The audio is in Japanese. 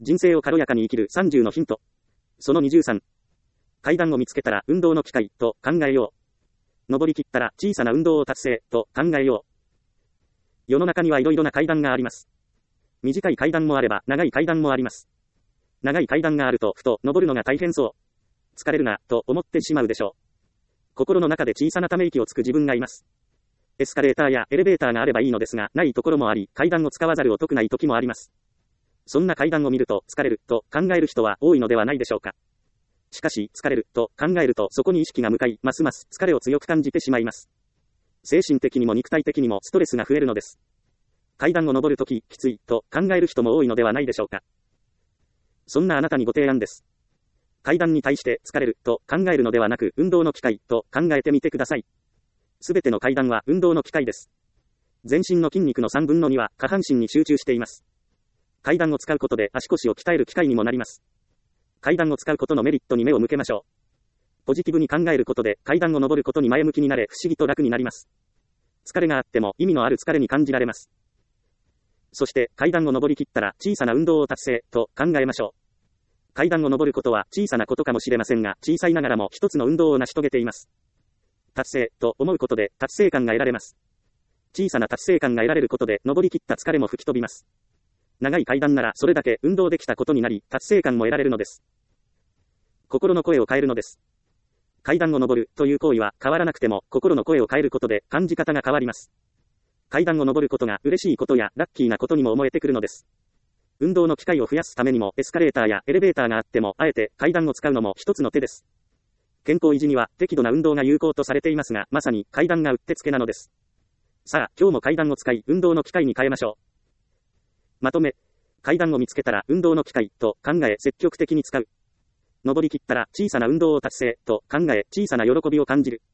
人生を軽やかに生きる30のヒント。その23。階段を見つけたら運動の機会と考えよう。登り切ったら小さな運動を達成と考えよう。世の中にはいろいろな階段があります。短い階段もあれば長い階段もあります。長い階段があるとふと登るのが大変そう。疲れるなと思ってしまうでしょう。心の中で小さなため息をつく自分がいます。エスカレーターやエレベーターがあればいいのですが、ないところもあり、階段を使わざるを得ない時もあります。そんな階段を見ると疲れると考える人は多いのではないでしょうか。しかし、疲れると考えるとそこに意識が向かい、ますます疲れを強く感じてしまいます。精神的にも肉体的にもストレスが増えるのです。階段を登るとき、きついと考える人も多いのではないでしょうか。そんなあなたにご提案です。階段に対して疲れると考えるのではなく、運動の機会と考えてみてください。すべての階段は運動の機会です。全身の筋肉の3分の2は下半身に集中しています。階段を使うことで足腰を鍛える機会にもなります。階段を使うことのメリットに目を向けましょう。ポジティブに考えることで階段を登ることに前向きになれ、不思議と楽になります。疲れがあっても意味のある疲れに感じられます。そして階段を登り切ったら小さな運動を達成と考えましょう。階段を登ることは小さなことかもしれませんが、小さいながらも一つの運動を成し遂げています。達成と思うことで達成感が得られます。小さな達成感が得られることで登り切った疲れも吹き飛びます。長い階段ならそれだけ運動できたことになり、達成感も得られるのです。心の声を変えるのです。階段を登るという行為は変わらなくても心の声を変えることで感じ方が変わります。階段を登ることが嬉しいことやラッキーなことにも思えてくるのです。運動の機会を増やすためにもエスカレーターやエレベーターがあってもあえて階段を使うのも一つの手です。健康維持には適度な運動が有効とされていますが、まさに階段がうってつけなのです。さあ、今日も階段を使い運動の機会に変えましょう。まとめ。階段を見つけたら運動の機会と考え積極的に使う。登り切ったら小さな運動を達成と考え小さな喜びを感じる。